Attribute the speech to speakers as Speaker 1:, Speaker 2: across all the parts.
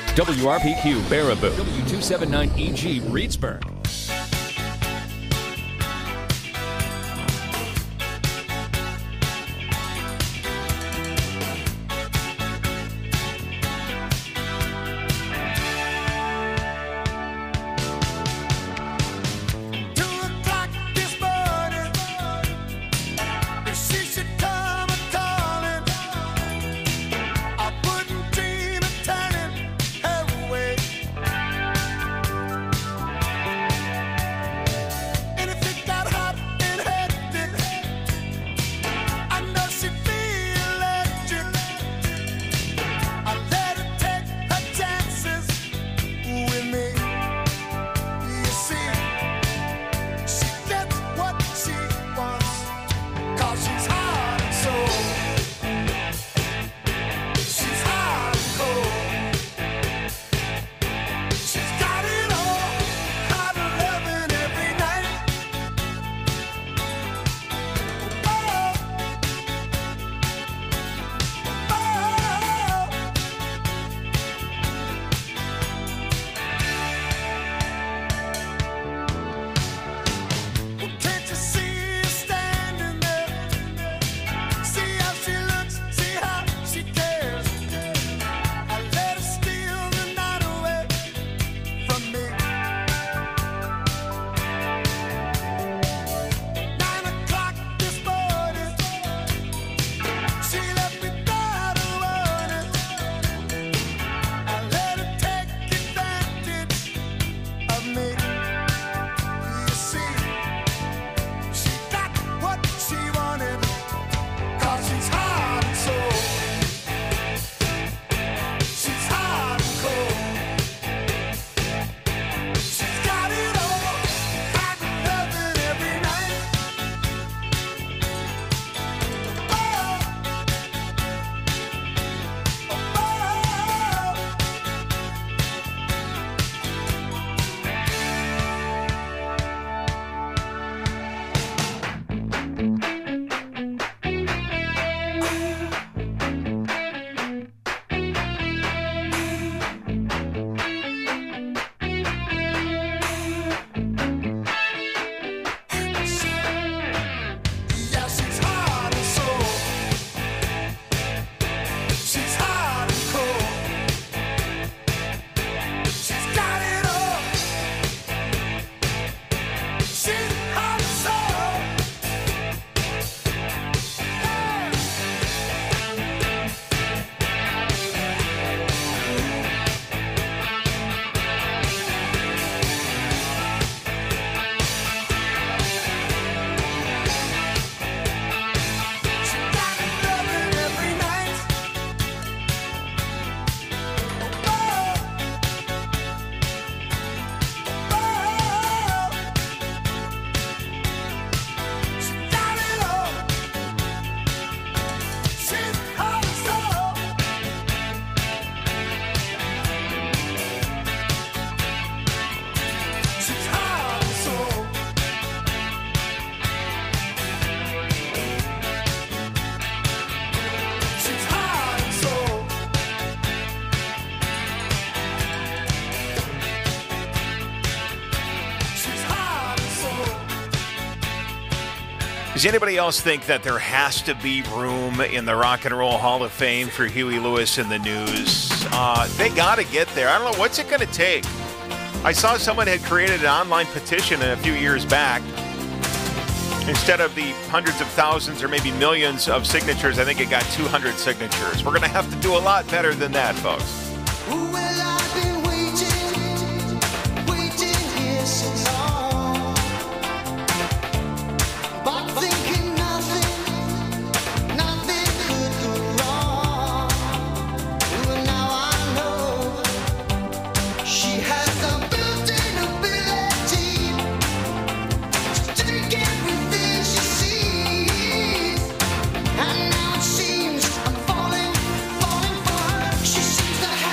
Speaker 1: WRPQ Baraboo, W279EG Reedsburg.
Speaker 2: Does anybody else think that there has to be room in the Rock and Roll Hall of Fame for Huey Lewis and the News? They got to get there. I don't know. What's it going to take? I saw someone had created an online petition a few years back. Instead of the hundreds of thousands or maybe millions of signatures, I think it got 200 signatures. We're going to have to do a lot better than that, folks.
Speaker 3: Seems I'm falling for her. She seems to have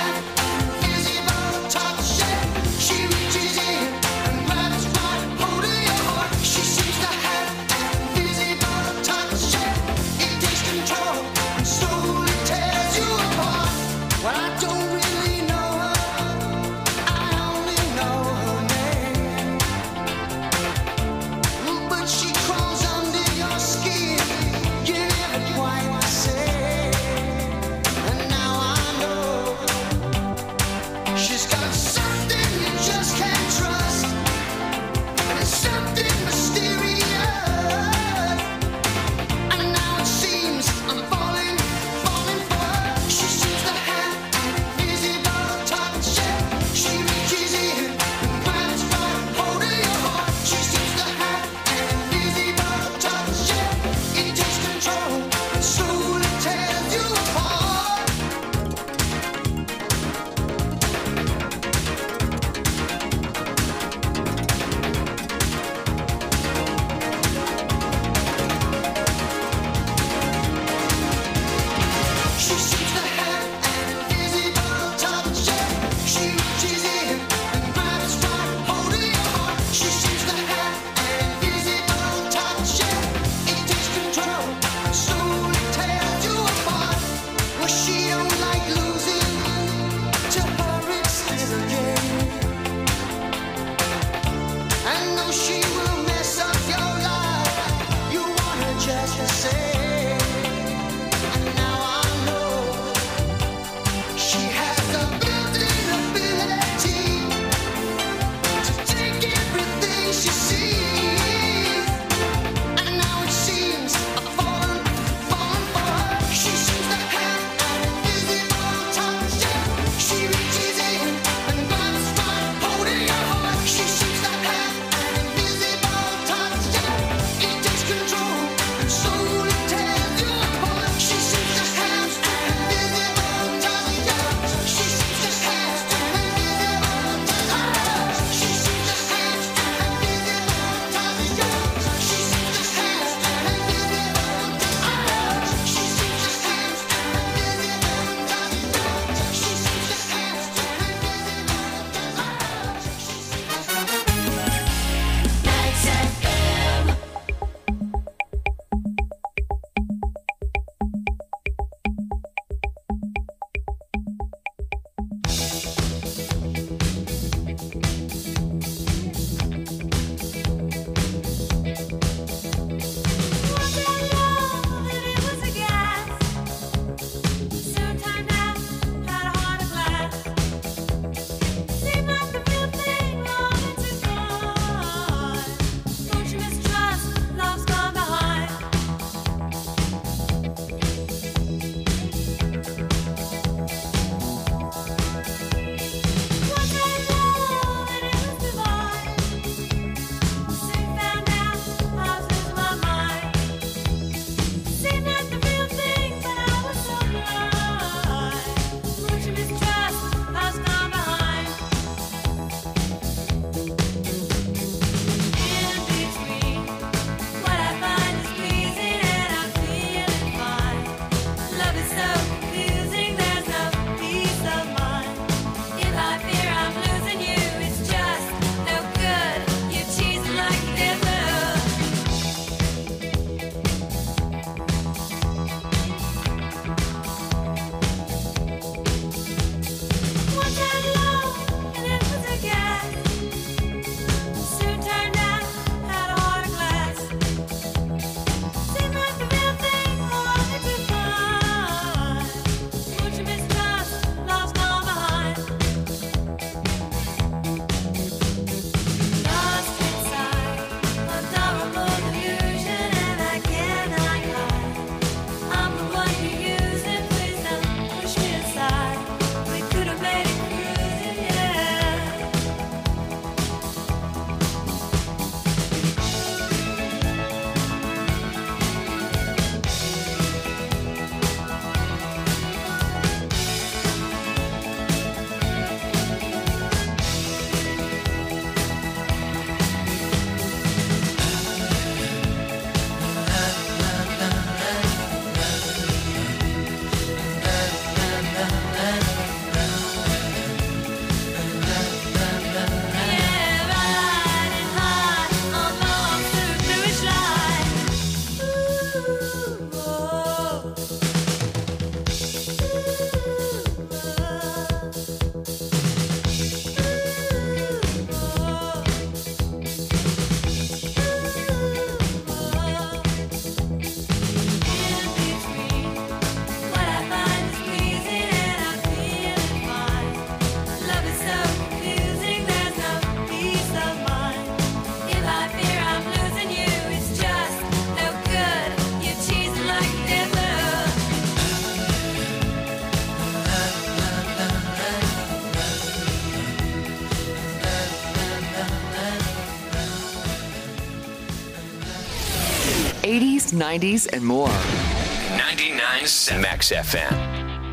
Speaker 3: 80s, 90s, and more.
Speaker 1: 99.7 Max FM.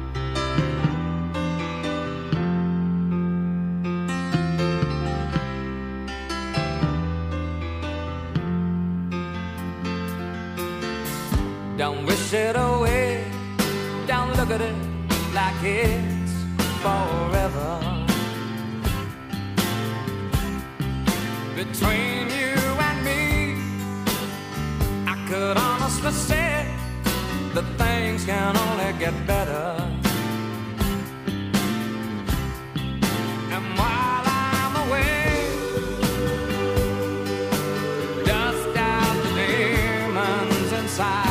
Speaker 4: Don't wish it away, don't look at it like it's forever. Between you and me, I could honestly say that things can only get better. And while I'm away, dust out the demons inside.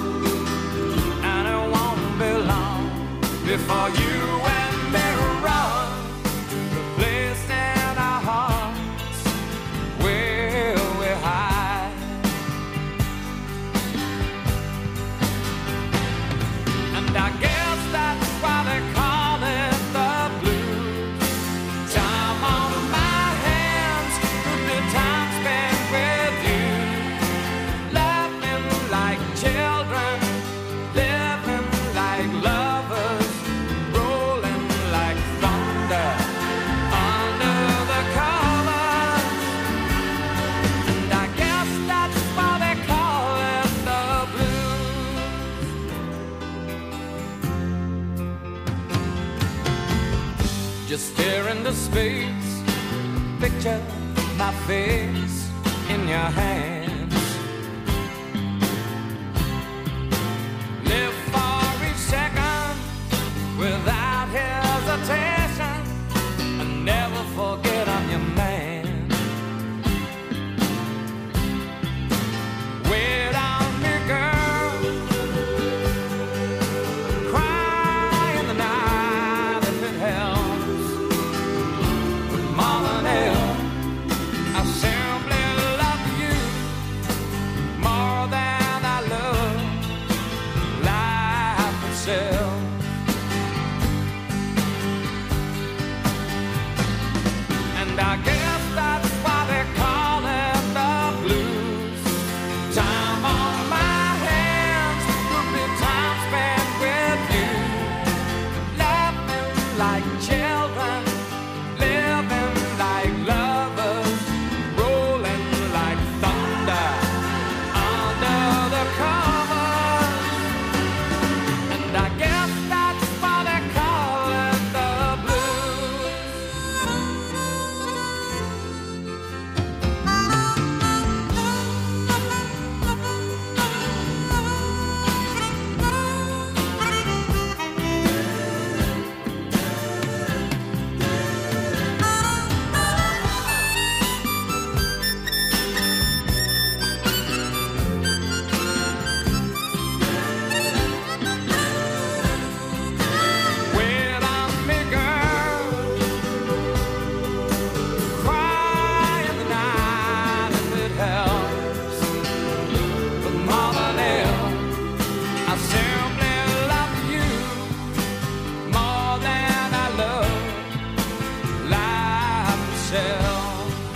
Speaker 4: Before you and me run to the place in our hearts where we hide. And I guess that's why they call it the blues. Time on my hands could be time spent with you, laughing like children, living like lovers. Just stare into space, picture my face in your hands. Live for each second without hesitation, and never forget I'm your man. Wait on me, girl, cry in the night if it helps. I simply love you more than I love life itself. And I guess that's why they call it the blues. Time on my hands could be time spent with you, laughing like children, living like lovers, rolling like thunder under the covers. And I guess that's why they call it the blues. Wait on me, girl, cry in the night if it helps. But more than ever, I simply love you more than I love life itself.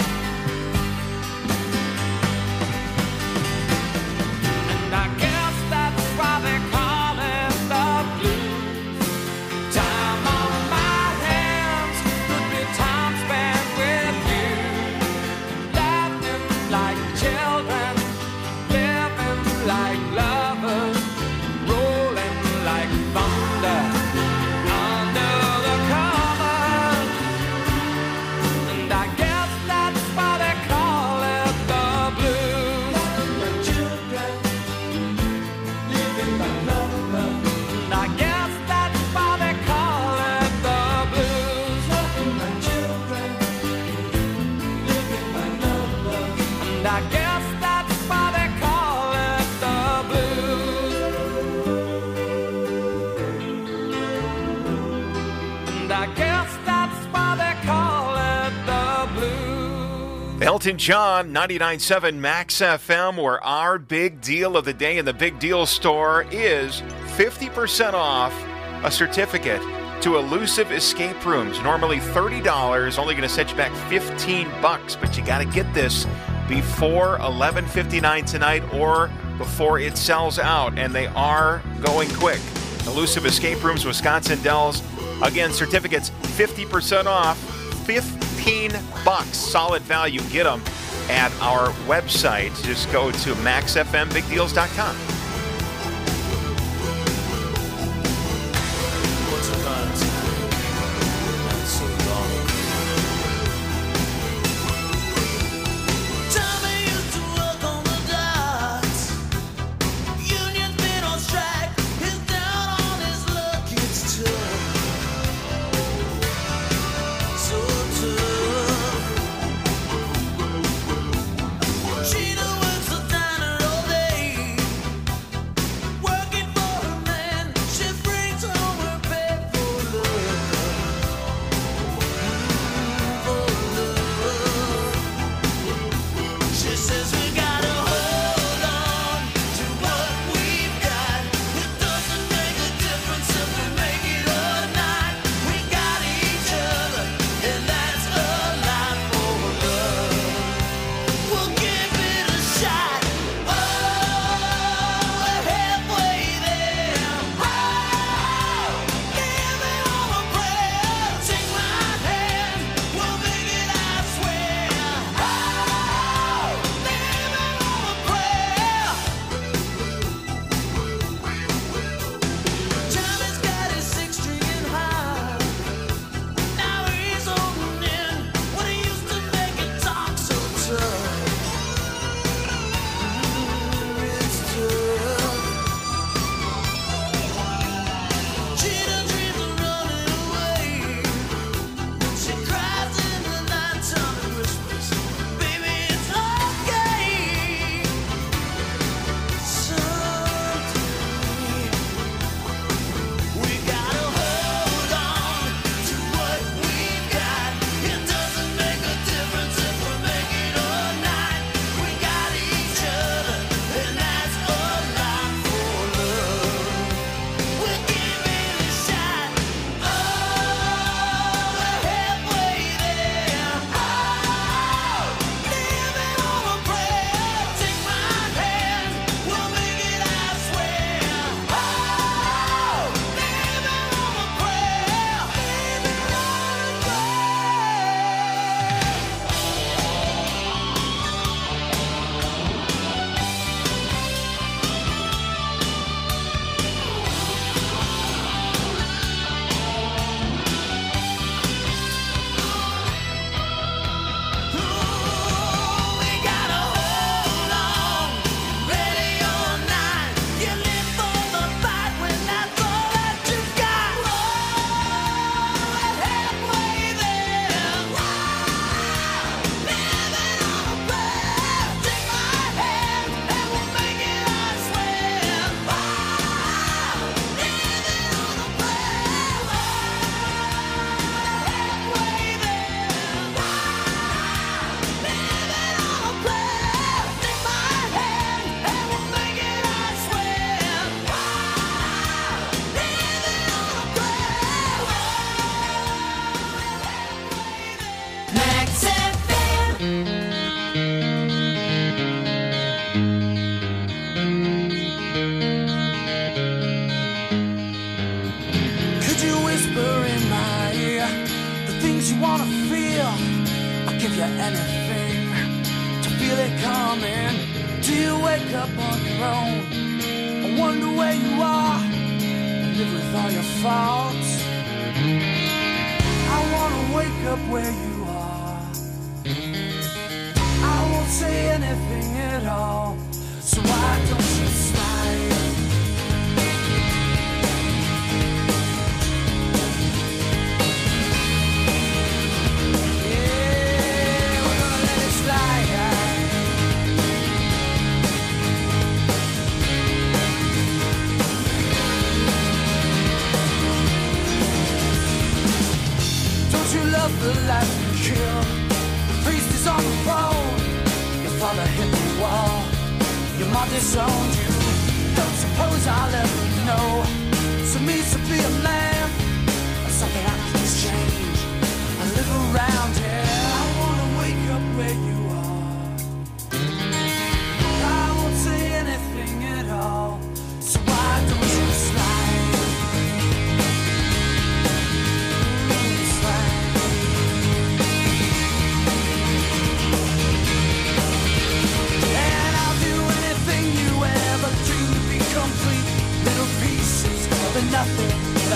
Speaker 4: And I guess that's why they call it the blues. Time on my hands could be time spent with you, laughing like children, living like lovers, rolling like thunder under the covers. And I guess that's why they call it the blues. Children, living like lovers. And I guess that's why they call it the blues. My children, living like lovers. And I guess that's why they call it the blues. And I guess that's why they call it the blues.
Speaker 2: Elton John, 99.7 Max FM, where our big deal of the day in the Big Deal store is 50% off a certificate to Elusive Escape Rooms. Normally $30, only going to set you back $15, but you got to get this before 11:59 tonight or before it sells out, and they are going quick. Elusive Escape Rooms, Wisconsin Dells. Again, certificates 50% off, $15. Solid value. Get them at our website. Just go to maxfmbigdeals.com.
Speaker 4: Anything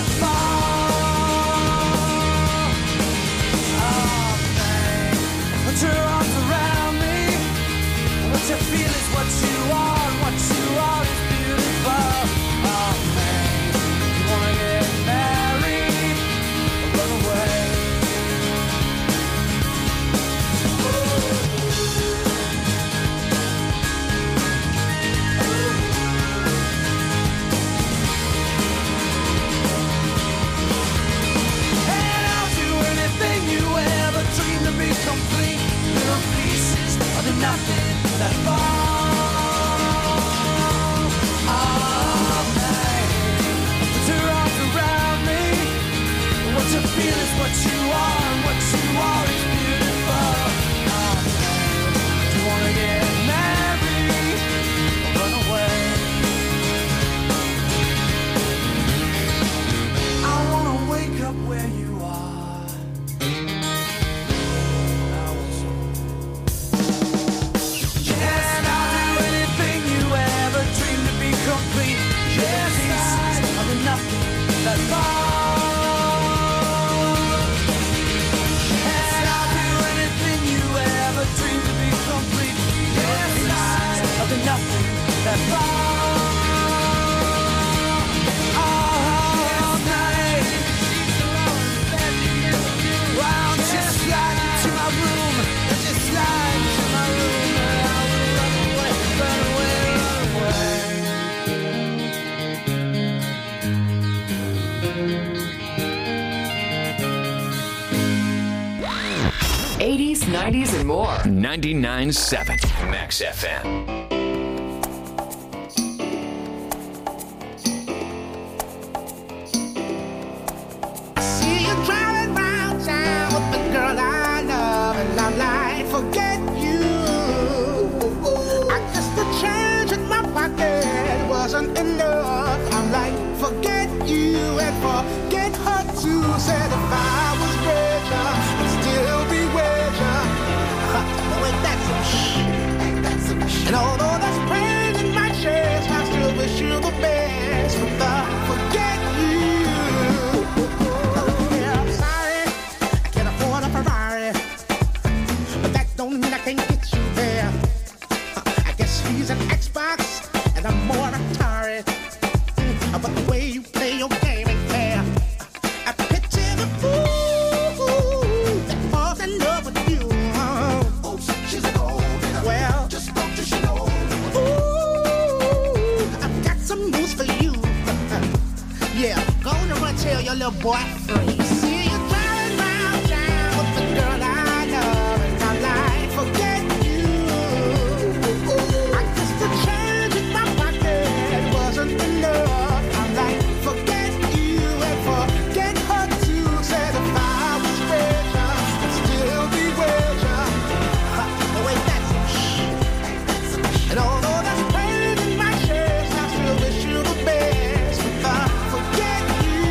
Speaker 3: '80s, '90s, and more.
Speaker 1: 99.7 Max FM.
Speaker 5: See you driving round town with the girl I love, and I'm like, forget you. I guess the change in my pocket wasn't enough. I'm like, forget you and forget her too. Said if I was richer, I'd still be richer. No, ain't that some shit? Ain't that some shit? And although there's pain in my chest, I still wish you the best. But the forget you. Yeah, I'm sorry, I can't afford a Ferrari, but that don't mean I can't get you there. I guess he's an Xbox and I'm more Atari. But the way you play your game ain't fair. I picture the fool that falls in love with you. Oh, she's an old girl. Well, just don't you know. Ooh, I've got some news for you. Yeah, go on and run tell your little boy free. See you driving round town with the girl I love, and I'm like, forget you. I guess the change in my pocket wasn't enough. I'm like, forget you and forget her too. Said if I was richer, I'd still be richer. Oh, ain't that some shit? And although there's pain in my chest, I still wish you the best. But forget you.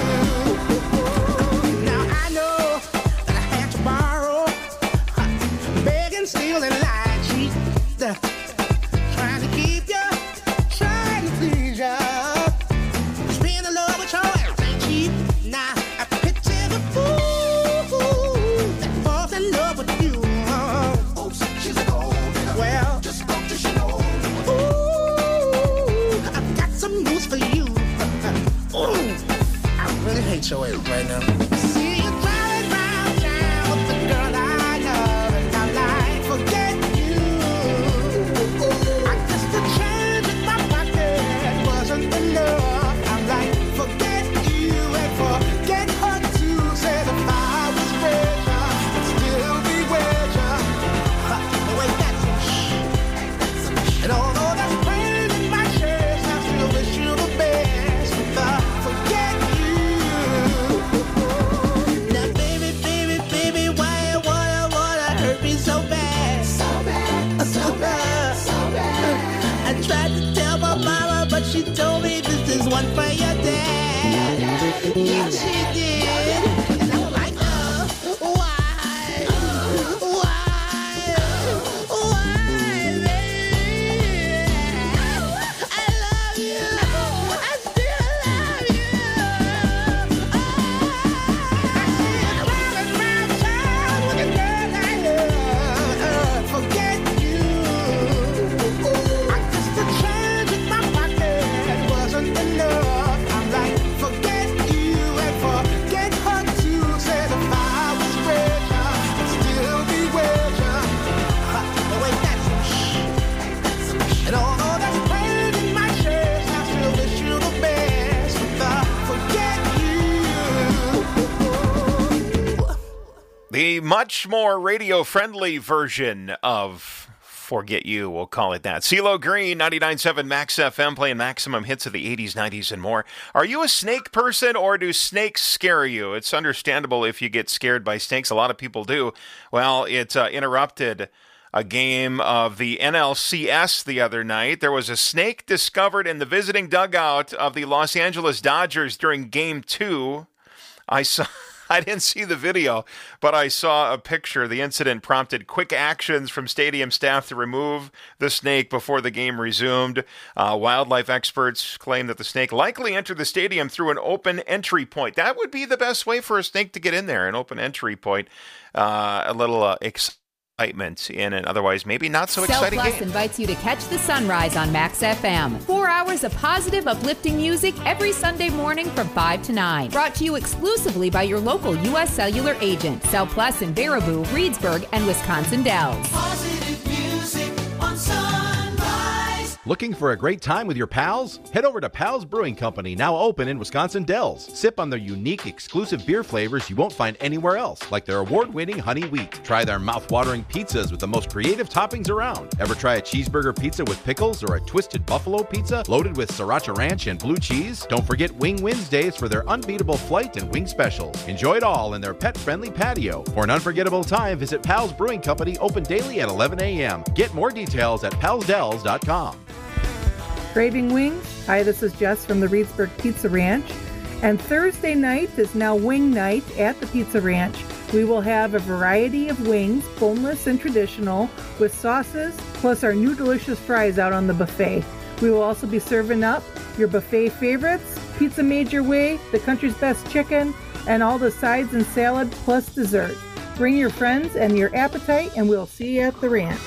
Speaker 5: Now I know that I had to borrow, begging, stealing, lying, cheat, trying to keep you, trying to please you. Being in love with your ass ain't cheap. Now I picture the fool that falls in love with you. Oh, she's an old girl. Well, just don't you know. Ooh, I've got some news for you. Ooh, I really hate your ass right now. See you driving round town with the girl I love, and I'm like, forget you. I guess the change in my pocket wasn't enough. I'm like, forget you and forget her too. Said if I was richer, I'd still be richer. Oh, ain't that some shit? And although there's pain in my chest, I still wish you the best. But forget you. Now, baby, baby, baby, why you wanna hurt me so bad? So bad, so bad, so bad. I tried to tell my mama, but she told me this is one for your dad. Yeah, she did. And I'm like, why? Why, baby? I love you. I still love you.
Speaker 2: The much more radio-friendly version of Forget You, we'll call it that. CeeLo Green, 99.7 Max FM, playing maximum hits of the 80s, 90s, and more. Are you a snake person, or do snakes scare you? It's understandable if you get scared by snakes. A lot of people do. Well, it interrupted a game of the NLCS the other night. There was a snake discovered in the visiting dugout of the Los Angeles Dodgers during Game 2. I didn't see the video, but I saw a picture. The incident prompted quick actions from stadium staff to remove the snake before the game resumed. Wildlife experts claim that the snake likely entered the stadium through an open entry point. That would be the best way for a snake to get in there, an open entry point. A little excitement in an otherwise maybe not so exciting
Speaker 6: Cell Plus
Speaker 2: game.
Speaker 6: invites you to catch the sunrise on Max FM. 4 hours of positive, uplifting music every Sunday morning from 5 to 9. Brought to you exclusively by your local U.S. Cellular agent. Cell Plus in Baraboo, Reedsburg, and Wisconsin Dells.
Speaker 5: Positive music on Sunrise.
Speaker 7: Looking for a great time with your pals? Head over to Pals Brewing Company, now open in Wisconsin Dells. Sip on their unique, exclusive beer flavors you won't find anywhere else, like their award-winning Honey Wheat. Try their mouth-watering pizzas with the most creative toppings around. Ever try a cheeseburger pizza with pickles or a twisted buffalo pizza loaded with sriracha ranch and blue cheese? Don't forget Wing Wednesdays for their unbeatable flight and wing specials. Enjoy it all in their pet-friendly patio. For an unforgettable time, visit Pals Brewing Company, open daily at 11 a.m. Get more details at palsdells.com.
Speaker 8: Craving wings? Hi, this is Jess from the Reedsburg Pizza Ranch. And Thursday night is now wing night at the Pizza Ranch. We will have a variety of wings, boneless and traditional, with sauces, plus our new delicious fries out on the buffet. We will also be serving up your buffet favorites, pizza made your way, the country's best chicken, and all the sides and salad plus dessert. Bring your friends and your appetite, and we'll see you at the ranch.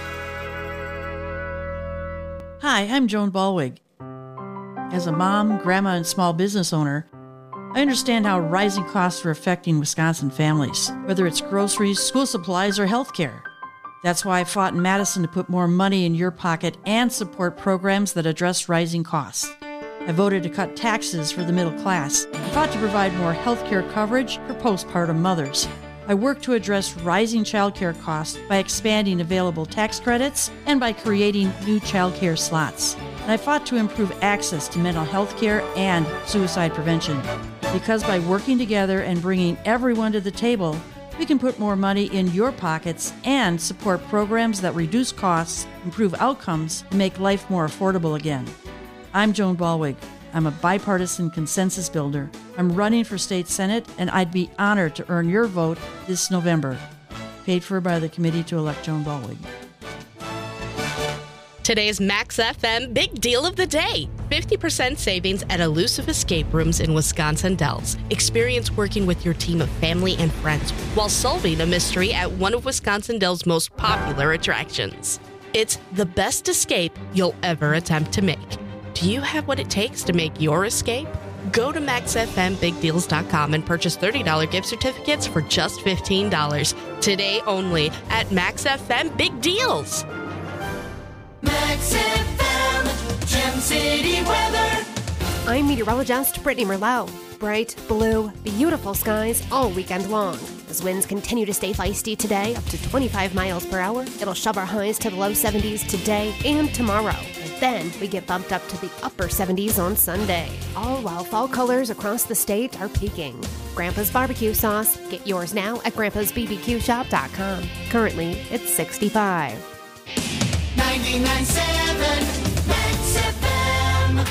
Speaker 9: Hi, I'm Joan Ballwig. As a mom, grandma, and small business owner, I understand how rising costs are affecting Wisconsin families, whether it's groceries, school supplies, or healthcare. That's why I fought in Madison to put more money in your pocket and support programs that address rising costs. I voted to cut taxes for the middle class. I fought to provide more healthcare coverage for postpartum mothers. I work to address rising childcare costs by expanding available tax credits and by creating new childcare slots. And I fought to improve access to mental health care and suicide prevention. Because by working together and bringing everyone to the table, we can put more money in your pockets and support programs that reduce costs, improve outcomes, and make life more affordable again. I'm Joan Ballwig. I'm a bipartisan consensus builder. I'm running for state senate, and I'd be honored to earn your vote this November. Paid for by the Committee to Elect Joan Ballwig.
Speaker 10: Today's Max FM Big Deal of the Day. 50% savings at Elusive Escape Rooms in Wisconsin Dells. Experience working with your team of family and friends while solving a mystery at one of Wisconsin Dells' most popular attractions. It's the best escape you'll ever attempt to make. Do you have what it takes to make your escape? Go to MaxFMBigDeals.com and purchase $30 gift certificates for just $15. Today only at Max FM Big Deals.
Speaker 5: Max FM, Gem City weather.
Speaker 11: I'm meteorologist Brittany Merlot. Bright, blue, beautiful skies all weekend long. As winds continue to stay feisty today, up to 25 miles per hour, it'll shove our highs to the low 70s today and tomorrow. Then we get bumped up to the upper 70s on Sunday, all while fall colors across the state are peaking. Grandpa's Barbecue Sauce. Get yours now at grandpa'sbbqshop.com. Currently, it's 65.
Speaker 5: 99.7 Max FM.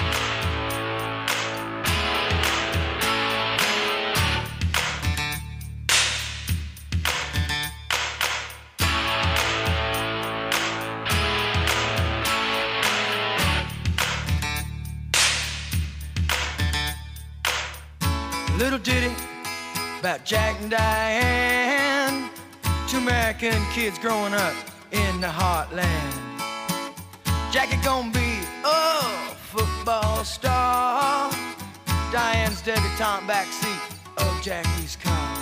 Speaker 4: Little ditty about Jack and Diane, two American kids growing up in the heartland. Jackie gonna be a football star, Diane's debutante backseat of Jackie's car.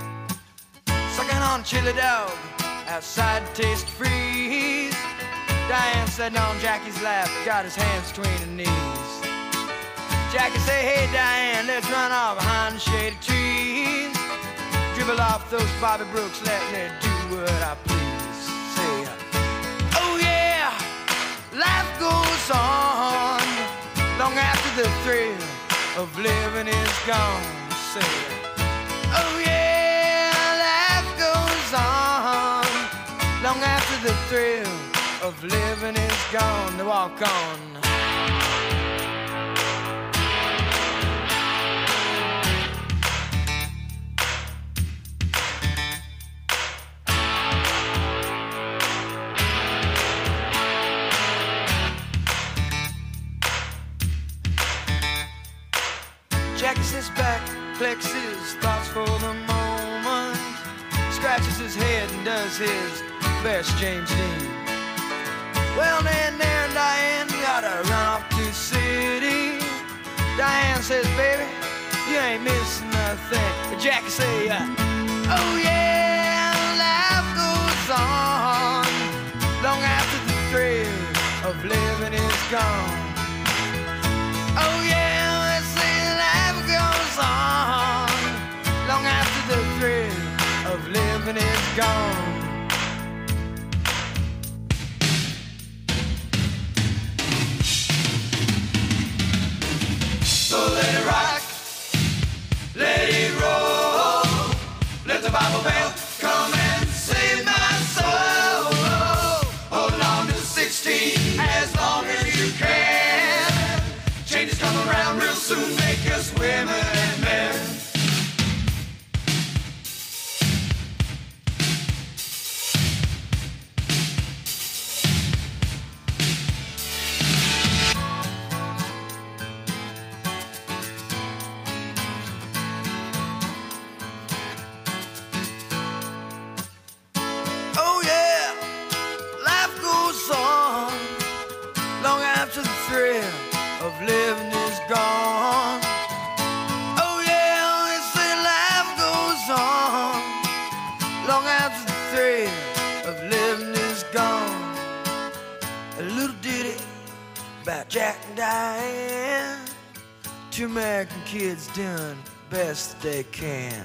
Speaker 4: Sucking on chili dog outside Taste Freeze.
Speaker 12: Diane sitting on Jackie's lap, got his hands between her knees. Jackie say, hey Diane, let's run off behind the shady trees. Dribble off those Bobby Brooks, let me do what I please. Say, oh yeah, life goes on long after the thrill of living is gone. Say, oh yeah, life goes on long after the thrill of living is gone. To walk on. Jackie sits back, collects his thoughts for the moment, scratches his head and does his best James Dean. Well, then there, Diane, you gotta run off to the city. Diane says, baby, you ain't missing nothing. But Jackie say, oh yeah, life goes on long after the thrill of living is gone. Oh yeah, let's say life goes on long after the thrill of living is gone. So let it rock, let it roll, let the Bible belt come and save my soul. Hold on to 16 as long as you can. Changes come around real soon, make us women and men. Of living is gone. Oh yeah, they say life goes on long after the thrill of living is gone. A little ditty about Jack and Diane, two American kids doing the best they can.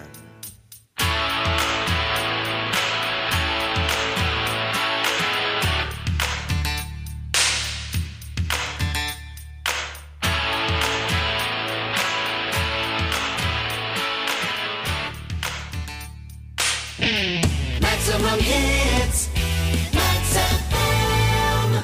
Speaker 4: Maximum hits, Max FM.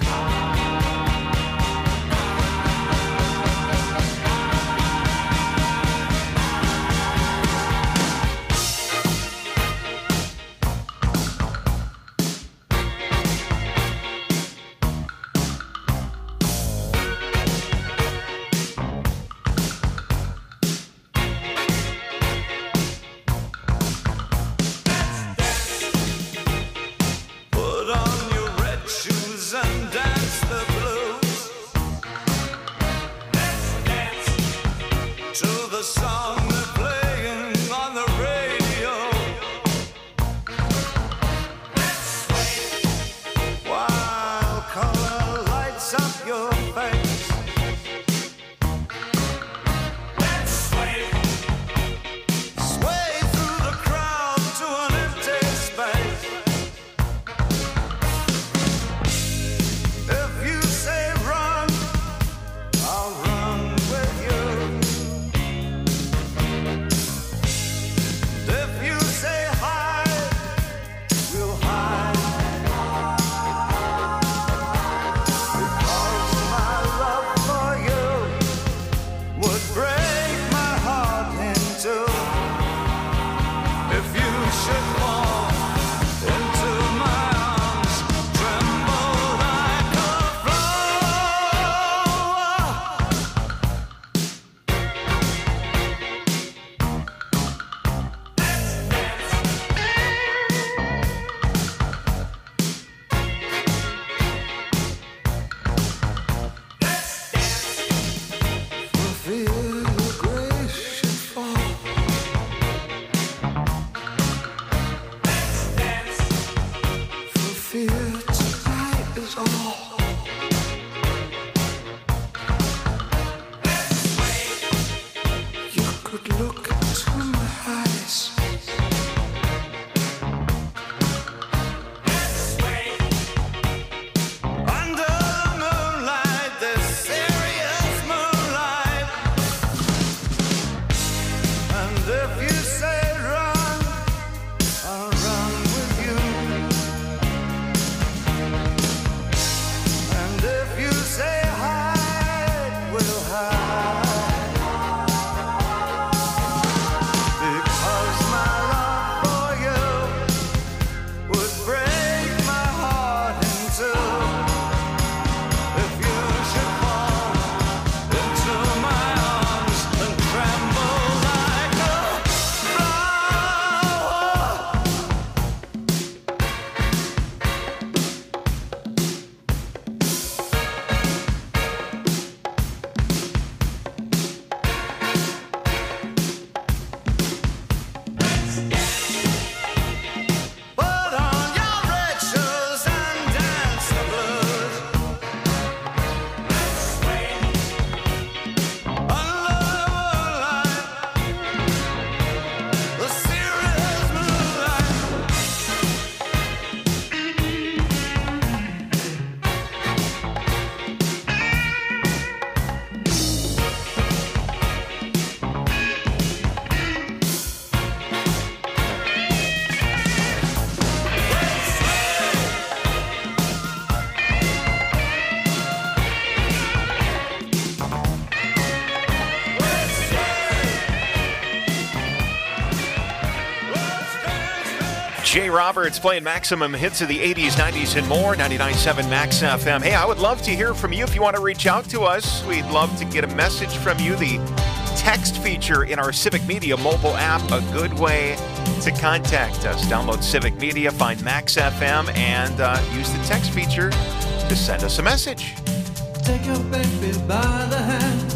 Speaker 2: Jay Roberts playing maximum hits of the 80s, 90s, and more. 99.7 Max FM. Hey, I would love to hear from you if you want to reach out to us. We'd love to get a message from you. The text feature in our Civic Media mobile app, a good way to contact us. Download Civic Media, find Max FM, and use the text feature to send us a message.
Speaker 4: Take your baby by the hand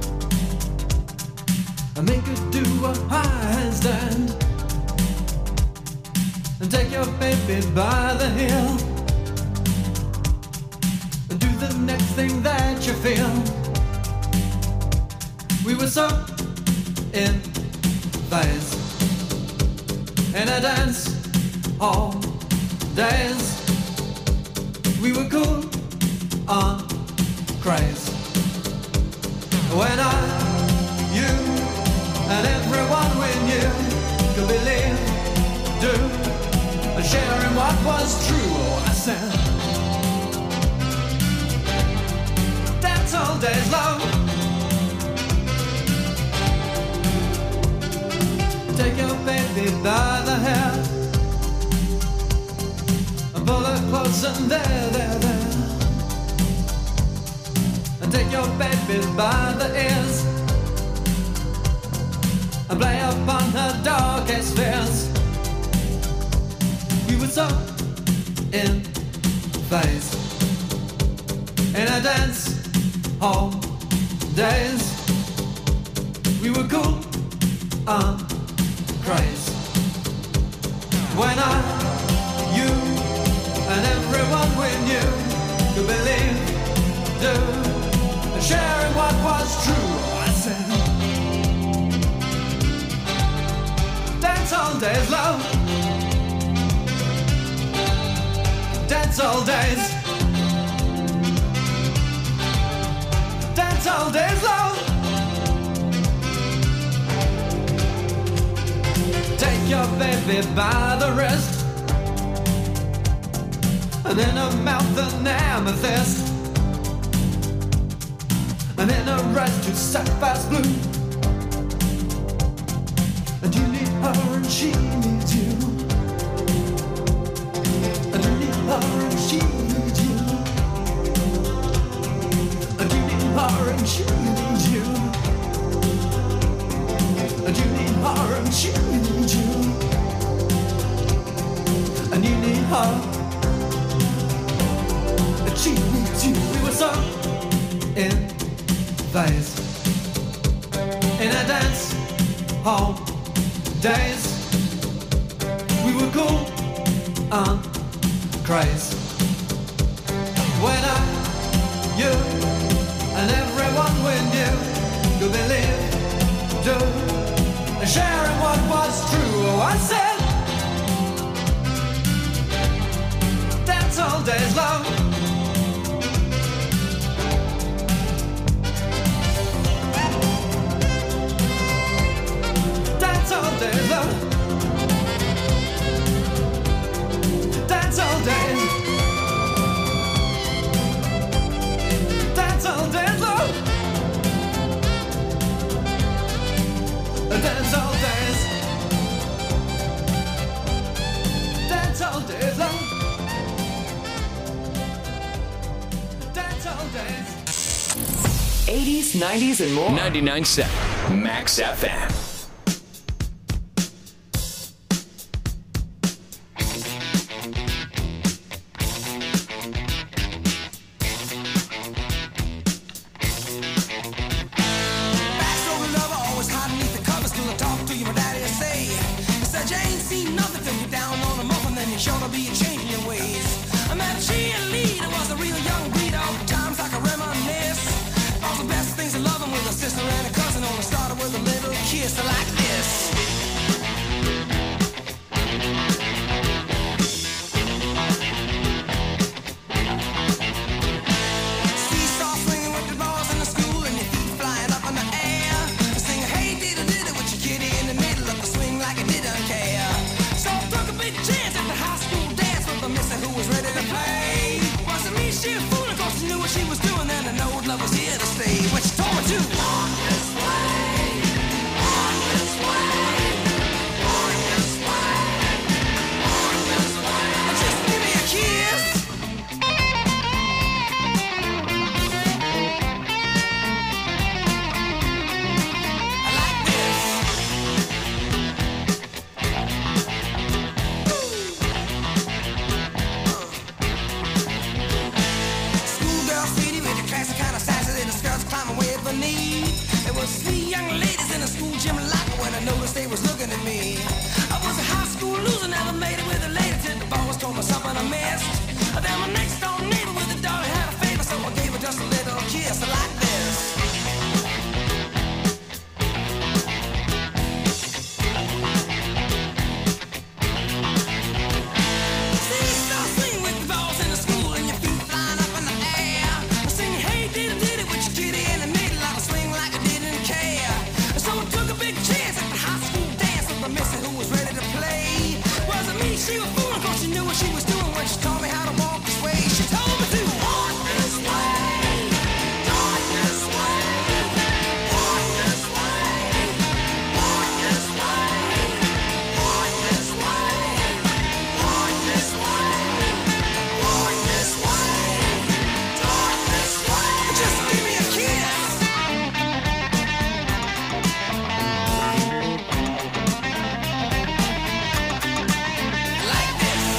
Speaker 4: and make her do a high handstand. And take your baby by the heel and do the next thing that you feel. We were so in phase in a dance all days. We were cool on craze. When I, you, and everyone we knew could believe, do, and sharing what was true. Oh, I said, dance all days long. Take your baby by the hair and pull her close and there. And take your baby by the ears and play upon her darkest fears. We were so in phase in a dance hall days. We were cool on craze. When I, you, and everyone we knew could believe, do, and sharing what was true. I said, dance all days long. Dance all days. Dance all days long. Take your baby by the wrist and in her mouth an amethyst, and in her eyes two sapphire's blue. And you need her and she needs you. And you need her and she needs you. And you need her and she needs you. And you need her and she needs you. And you need her and she needs you. We were so in phase in a dance hall days. We were cool on craze. When I, you, and everyone we knew could believe, do, and sharing what was true. Oh, I said, dance all days long. Dance all days long. Dance all days. Dance all days long. Dance all days. Dance all days long. Dance all days.
Speaker 3: 80s, 90s, and more.
Speaker 1: 99.7 Max FM.
Speaker 13: Backstory lover, always hiding beneath the covers till I talk to you, my daddy will say. He said you ain't seen nothing till you're down on a muffin, then you're sure to be changing your ways. I met a cheerleader, was a real young breed, all the times I can reminisce. All the best things of loving with a sister and a cousin, only started with a little kiss like this. Seesaw swinging with the balls in the school and your feet flying up in the air. Singing, hey, diddle diddle with your kitty in the middle of the swing like it didn't care. So I took a big chance at the high school dance with a mister who was ready to play. Wasn't me, she was fooling, cause she knew what she was doing, and I know love was here to stay. When she told me to walk this way, walk this Then my next door neighbor with a daughter had a favor, so I gave her just a little kiss like this. See, you start swinging with the balls in the school and your feet flying up in the air. Singing, hey, diddy, with your kitty in the middle of a swing like I didn't care. So I took a big chance at the high school dance with my missy who was ready to play. Wasn't me, she was fooling, cause she knew what she was doing when she taught me how to walk this way. She told me to walk this way, walk this way, walk this way, walk this way, walk this way, walk this way, walk this way, talk this way. Just give me a kiss. Like this.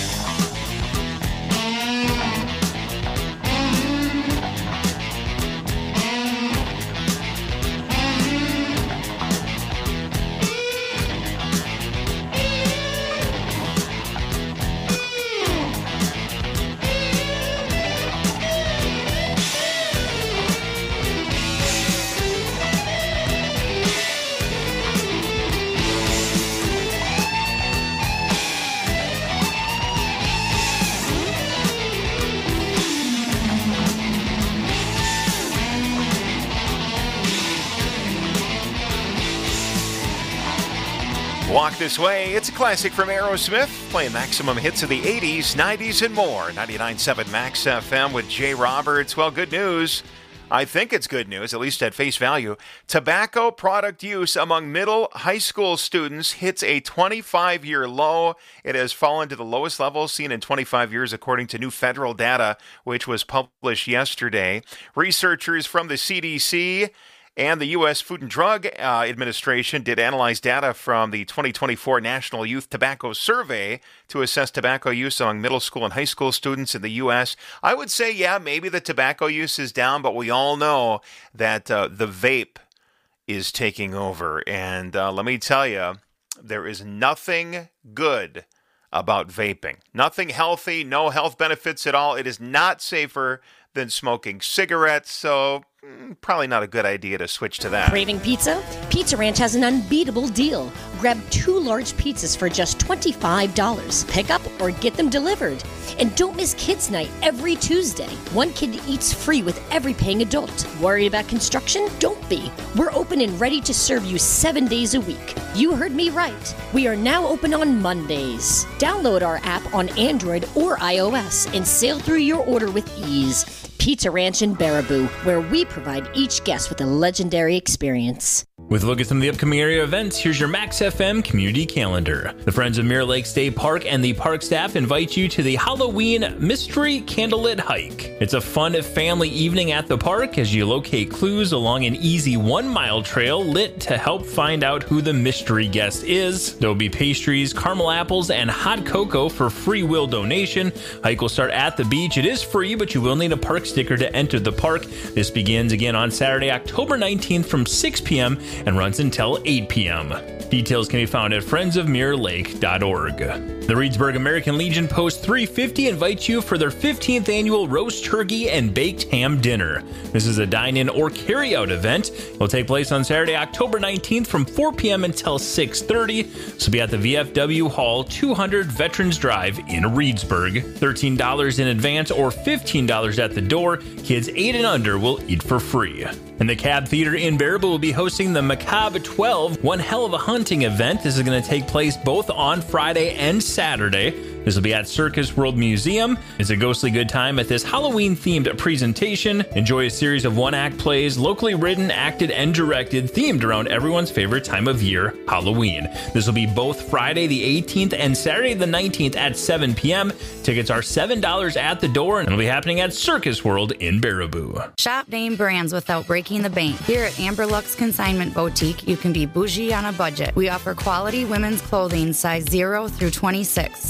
Speaker 2: Walk This Way. It's a classic from Aerosmith, playing maximum hits of the 80s, 90s, and more. 99.7 Max FM with Jay Roberts. Well, good news. I think it's good news, at least at face value. Tobacco product use among middle high school students hits a 25-year low. It has fallen to the lowest level seen in 25 years, according to new federal data, which was published yesterday. Researchers from the CDC and the U.S. Food and Drug Administration did analyze data from the 2024 National Youth Tobacco Survey to assess tobacco use among middle school and high school students in the U.S. I would say, yeah, maybe the tobacco use is down, but we all know that the vape is taking over. And let me tell you, there is nothing good about vaping. Nothing healthy, no health benefits at all. It is not safer than smoking cigarettes, so probably not a good idea to switch to that.
Speaker 14: Craving pizza? Pizza Ranch has an unbeatable deal. Grab 2 large pizzas for just $25. Pick up or get them delivered. And don't miss Kids Night every Tuesday. One kid eats free with every paying adult. Worried about construction? Don't be. We're open and ready to serve you 7 days a week. You heard me right. We are now open on Mondays. Download our app on Android or iOS and sail through your order with ease. Pizza Ranch in Baraboo, where we provide each guest with a legendary experience.
Speaker 15: With a look at some of the upcoming area events, here's your Max FM community calendar. The Friends of Mirror Lake State Park and the park staff invite you to the Halloween Mystery Candlelit Hike. It's a fun family evening at the park as you locate clues along an easy 1-mile trail lit to help find out who the mystery guest is. There will be pastries, caramel apples, and hot cocoa for free will donation. Hike will start at the beach. It is free, but you will need a park sticker to enter the park. This begins again on Saturday, October 19th from 6 p.m. and runs until 8 p.m. Details can be found at friendsofmirrorlake.org. The Reedsburg American Legion Post 350 invites you for their 15th annual roast turkey and baked ham dinner. This is a dine-in or carry-out event. It will take place on Saturday, October 19th from 4 p.m. until 6:30. This will be at the VFW Hall, 200 Veterans Drive in Reedsburg. $13 in advance or $15 at the door. Kids 8 and under will eat for free. And the Cab Theater in Baraboo will be hosting the Macabre 12 One Hell of a Hunting event. This is going to take place both on Friday and Saturday. This will be at Circus World Museum. It's a ghostly good time at this Halloween-themed presentation. Enjoy a series of one-act plays, locally written, acted, and directed, themed around everyone's favorite time of year, Halloween. This will be both Friday the 18th and Saturday the 19th at 7 p.m. Tickets are $7 at the door, and it'll be happening at Circus World in Baraboo.
Speaker 16: Shop name brands without breaking the bank. Here at Amber Lux Consignment Boutique, you can be bougie on a budget. We offer quality women's clothing size 0 through 26. We also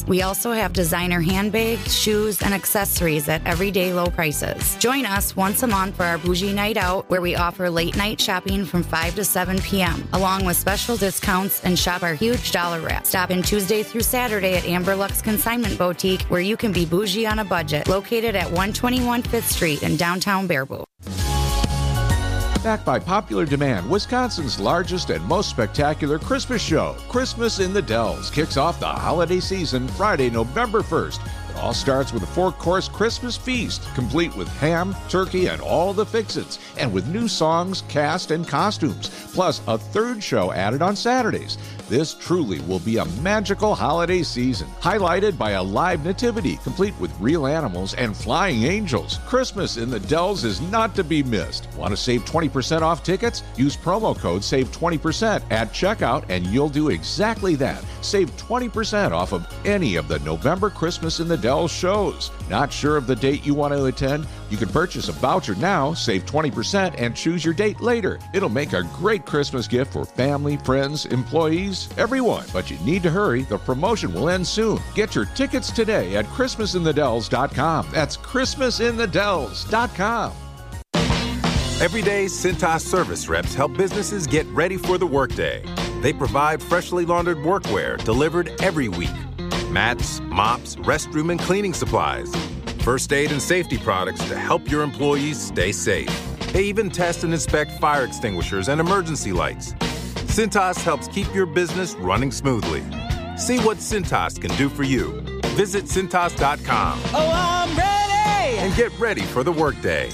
Speaker 16: also have designer handbags, shoes, and accessories at everyday low prices. Join us once a month for our Bougie Night Out, where we offer late night shopping from 5 to 7 p.m., along with special discounts, and shop our huge dollar wrap. Stop in Tuesday through Saturday at Amber Lux Consignment Boutique, where you can be bougie on a budget, located at 121 5th Street in downtown Baraboo.
Speaker 17: Backed by popular demand, Wisconsin's largest and most spectacular Christmas show, Christmas in the Dells, kicks off the holiday season Friday, November 1st. It all starts with a 4-course Christmas feast, complete with ham, turkey, and all the fix-its, and with new songs, cast, and costumes, plus a third show added on Saturdays. This truly will be a magical holiday season, highlighted by a live nativity, complete with real animals and flying angels. Christmas in the Dells is not to be missed. Want to save 20% off tickets? Use promo code SAVE20% at checkout and you'll do exactly that. Save 20% off of any of the November Christmas in the Dells shows. Not sure of the date you want to attend? You can purchase a voucher now, save 20%, and choose your date later. It'll make a great Christmas gift for family, friends, employees, everyone. But you need to hurry. The promotion will end soon. Get your tickets today at ChristmasInTheDells.com. That's ChristmasInTheDells.com.
Speaker 18: Every day, Cintas service reps help businesses get ready for the workday. They provide freshly laundered workwear delivered every week. Mats, mops, restroom and cleaning supplies. First aid and safety products to help your employees stay safe. They even test and inspect fire extinguishers and emergency lights. Cintas helps keep your business running smoothly. See what Cintas can do for you. Visit Cintas.com.
Speaker 13: Oh, I'm ready!
Speaker 18: And get ready for the workday.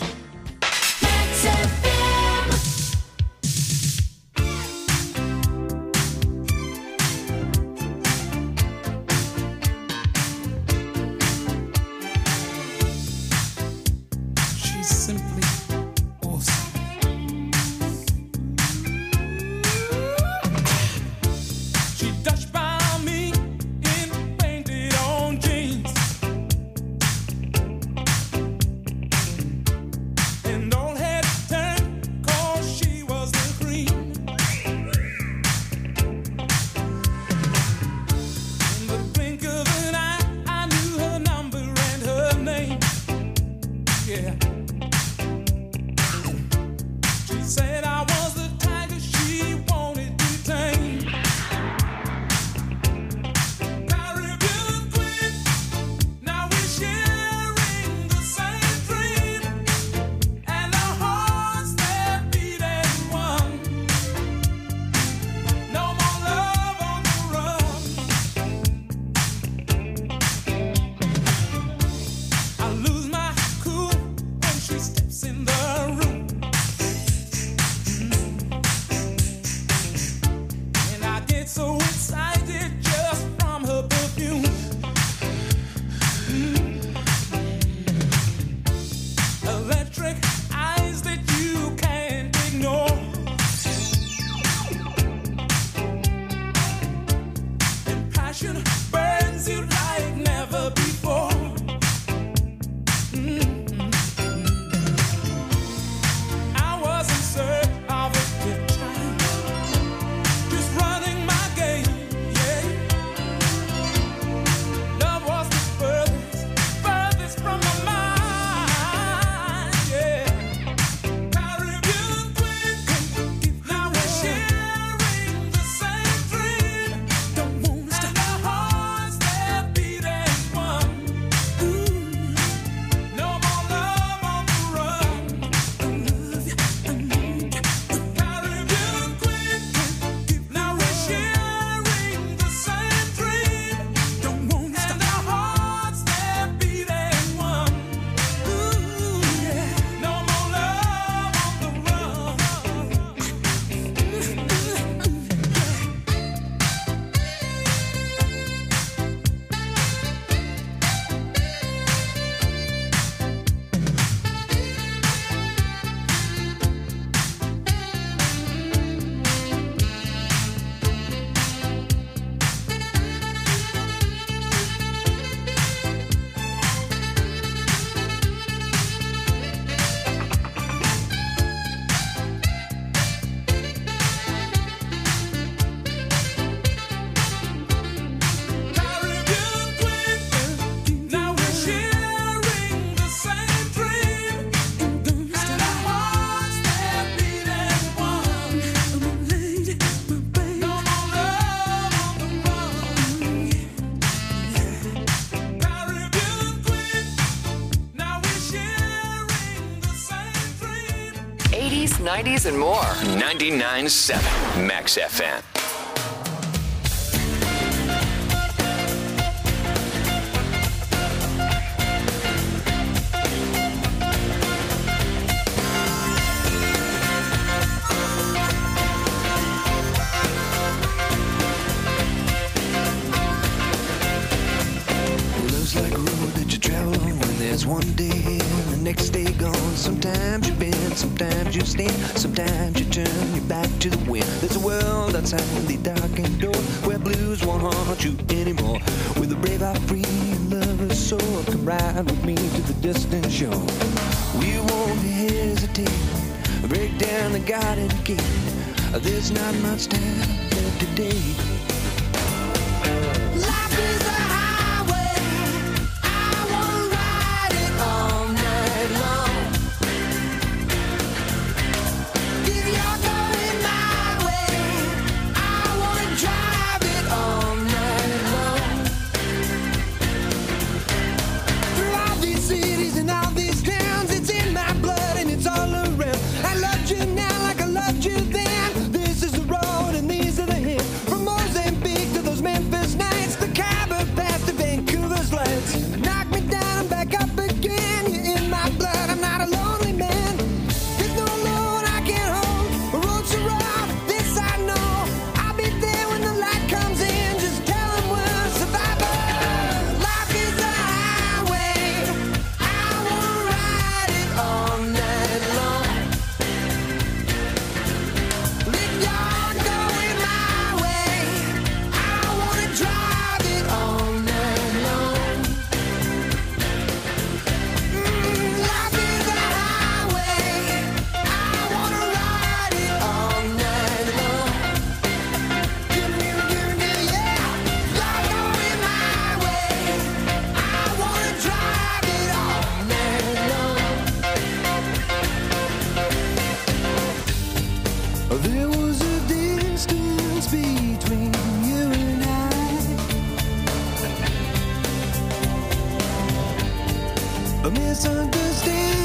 Speaker 3: 80s, 90s, and more.
Speaker 1: 99.7 Max FM.
Speaker 12: One day in, the next day gone. Sometimes you bend, sometimes you stand, sometimes you turn your back to the wind. There's a world outside the darkened door where blues won't haunt you anymore. With a brave heart free and lover's soul, come ride with me to the distant shore. We won't hesitate, break down the garden gate. There's not much time left today. Life is a misunderstand.